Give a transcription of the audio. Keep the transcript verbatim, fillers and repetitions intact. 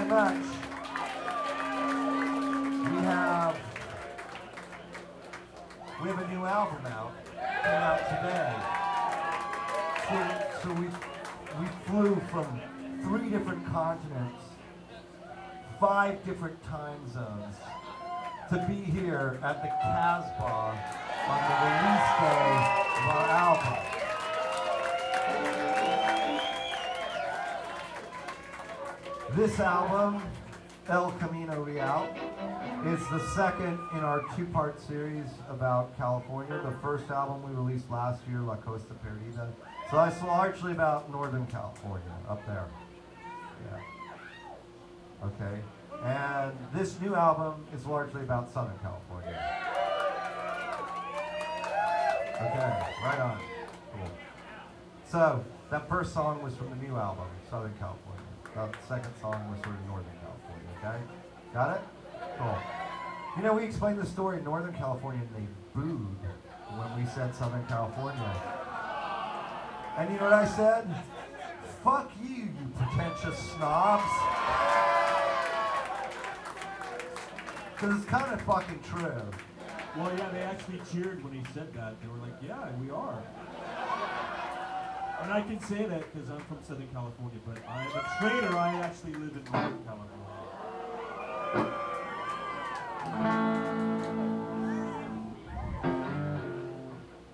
much. We have we have a new album out. Came out today. So, so we we flew from three different continents, five different time zones, to be here at the Casbah on the release day of our album. This album, El Camino Real, is the second in our two-part series about California. The first album we released last year, La Costa Perdida. So that's largely about Northern California, up there. Yeah. Okay. And this new album is largely about Southern California. Okay, right on. Cool. So, that first song was from the new album, Southern California. The second song was sort of Northern California, okay? Got it? Cool. You know, we explained the story in Northern California and they booed when we said Southern California. And you know what I said? Fuck you, you pretentious snobs. Because it's kind of fucking true. Well, yeah, they actually cheered when he said that. They were like, yeah, we are. And I can say that because I'm from Southern California, but I am a traitor. I actually live in Northern California.